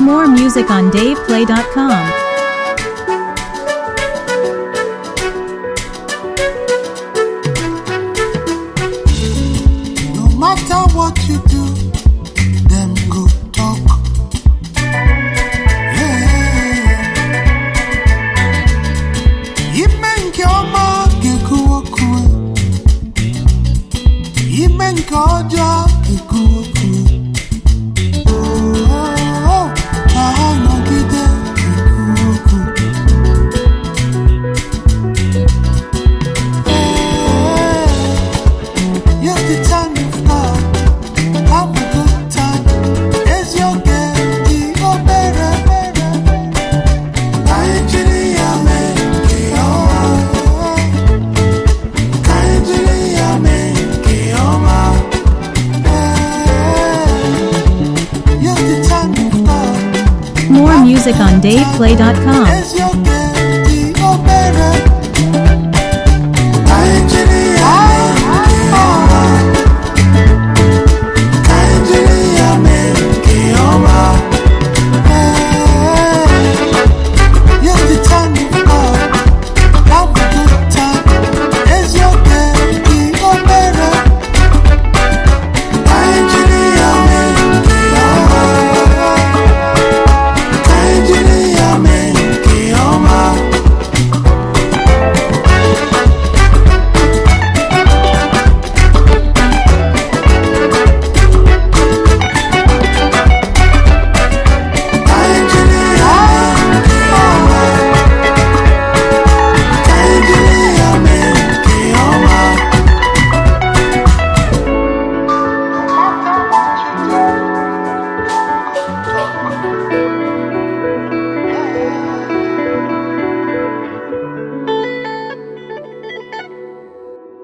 More music on DavePlay.com. No matter what you do, them go talk. Yeah. Imenke ọma ga-ekwu. Imenke ọjọọ ga-ekwu. More music on DavePlay.com.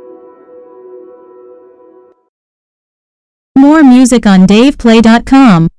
More music on DavePlay.com.